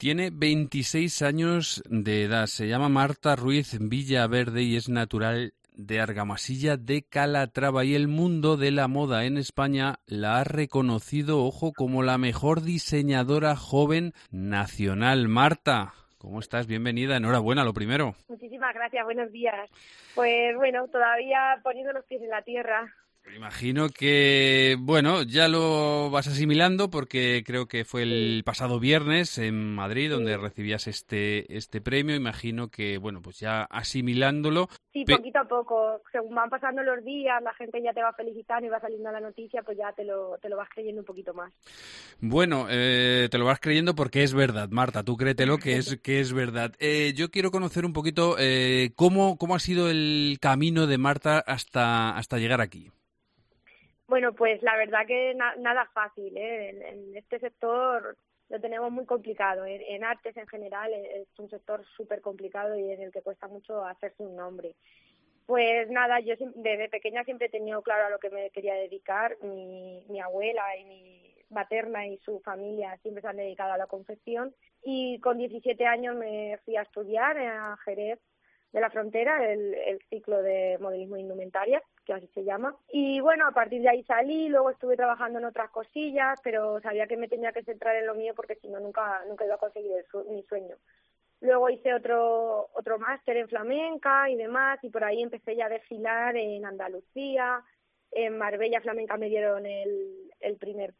Tiene 26 años de edad, se llama Marta Ruiz Villaverde y es natural de Argamasilla de Calatrava, y el mundo de la moda en España la ha reconocido, ojo, como la mejor diseñadora joven nacional. Marta, ¿cómo estás? Bienvenida, enhorabuena, lo primero. Muchísimas gracias, buenos días. Pues bueno, todavía poniendo los pies en la tierra. Imagino que, bueno, ya lo vas asimilando porque creo que fue el pasado viernes en Madrid donde recibías este premio. Imagino que, bueno, pues ya asimilándolo. Sí, poquito a poco. Según van pasando los días, la gente ya te va felicitando y va saliendo la noticia, pues ya te lo vas creyendo un poquito más. Bueno, te lo vas creyendo porque es verdad, Marta. Tú créetelo que es verdad. Yo quiero conocer un poquito cómo ha sido el camino de Marta hasta llegar aquí. Bueno, pues la verdad que nada fácil, ¿eh? En este sector lo tenemos muy complicado. En artes en general es un sector súper complicado y en el que cuesta mucho hacerse un nombre. Pues nada, yo desde pequeña siempre he tenido claro a lo que me quería dedicar. Mi abuela y mi materna y su familia siempre se han dedicado a la confección. Y con 17 años me fui a estudiar a Jerez de la Frontera, el ciclo de modelismo de indumentaria, que así se llama. Y bueno, a partir de ahí salí, luego estuve trabajando en otras cosillas, pero sabía que me tenía que centrar en lo mío porque si no nunca iba a conseguir mi sueño. Luego hice otro máster en flamenca y demás, y por ahí empecé ya a desfilar en Andalucía. En Marbella Flamenca me dieron el primer...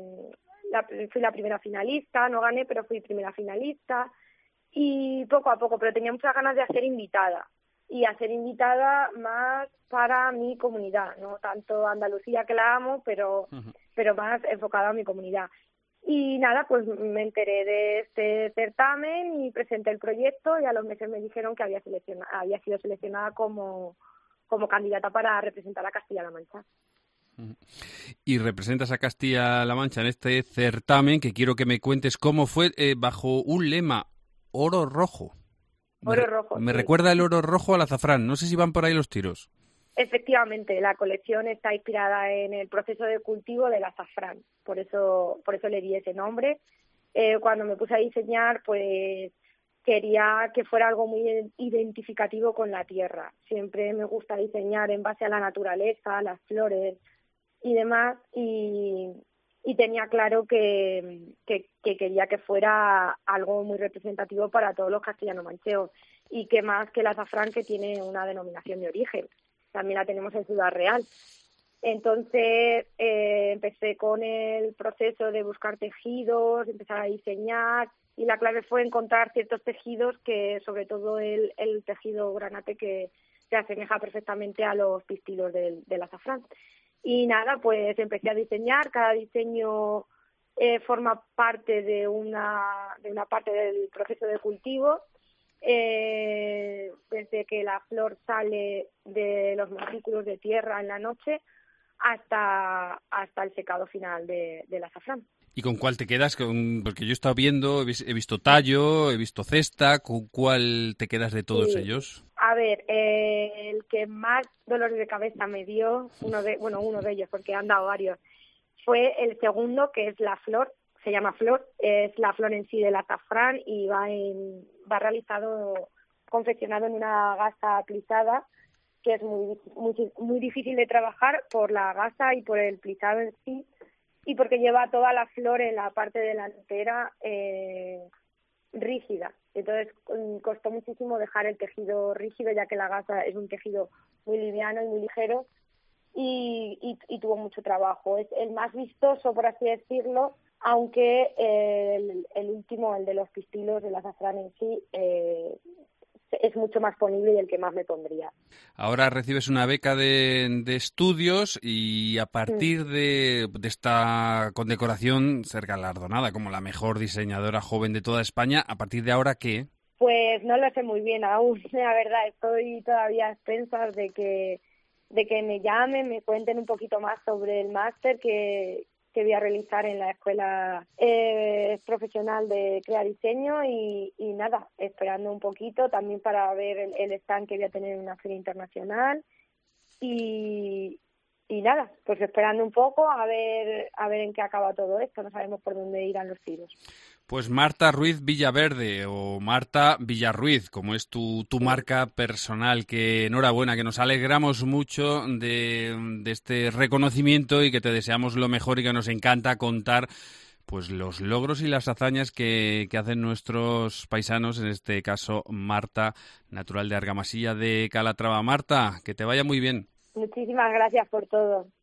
fui la primera finalista, no gané, pero fui primera finalista. Y poco a poco, pero tenía muchas ganas de hacer invitada. Y hacer invitada más para mi comunidad, no tanto Andalucía, que la amo, pero más enfocada a mi comunidad. Y nada, pues me enteré de este certamen y presenté el proyecto, y a los meses me dijeron que había sido seleccionada como candidata para representar a Castilla-La Mancha. Y representas a Castilla-La Mancha en este certamen, que quiero que me cuentes cómo fue, bajo un lema: oro rojo. Oro rojo, Me sí. recuerda el oro rojo al azafrán. No sé si van por ahí los tiros. Efectivamente, la colección está inspirada en el proceso de cultivo del azafrán, por eso le di ese nombre. Cuando me puse a diseñar, pues quería que fuera algo muy identificativo con la tierra. Siempre me gusta diseñar en base a la naturaleza, las flores y demás, y tenía claro que quería que fuera algo muy representativo para todos los castellano-mancheos, y que más que el azafrán, que tiene una denominación de origen. También la tenemos en Ciudad Real. Entonces empecé con el proceso de buscar tejidos, empezar a diseñar, y la clave fue encontrar ciertos tejidos, que sobre todo el tejido granate, que se asemeja perfectamente a los pistilos del azafrán. Y nada, pues empecé a diseñar. Cada diseño forma parte de una parte del proceso de cultivo. Desde que la flor sale de los montículos de tierra en la noche hasta el secado final del azafrán. ¿Y con cuál te quedas? Porque yo he estado viendo, he visto tallo, he visto cesta. ¿Con cuál te quedas de todos ellos? A ver, el que más dolores de cabeza me dio, uno de ellos, porque han dado varios, fue el segundo, que es la flor. Se llama flor, es la flor en sí del azafrán, y va realizado, confeccionado en una gasa plisada, que es muy difícil de trabajar por la gasa y por el plisado en sí, y porque lleva toda la flor en la parte delantera rígida. Entonces costó muchísimo dejar el tejido rígido, ya que la gasa es un tejido muy liviano y muy ligero, y tuvo mucho trabajo. Es el más vistoso, por así decirlo, aunque el último, el de los pistilos del azafrán en sí, es mucho más ponible y el que más me pondría. Ahora recibes una beca de estudios, y a partir de esta condecoración, ser galardonada como la mejor diseñadora joven de toda España, ¿a partir de ahora qué? Pues no lo sé muy bien aún, la verdad. Estoy todavía a expensas de que me llamen, me cuenten un poquito más sobre el máster que voy a realizar en la Escuela Profesional de Crea Diseño, y nada, esperando un poquito también para ver el stand que voy a tener en una feria internacional, y nada, pues esperando un poco a ver en qué acaba todo esto. No sabemos por dónde irán los tiros. Pues Marta Ruiz Villaverde, o Marta Villarruiz, como es tu marca personal. Que enhorabuena, que nos alegramos mucho de este reconocimiento y que te deseamos lo mejor y que nos encanta contar pues los logros y las hazañas que hacen nuestros paisanos, en este caso Marta, natural de Argamasilla de Calatrava. Marta, que te vaya muy bien. Muchísimas gracias por todo.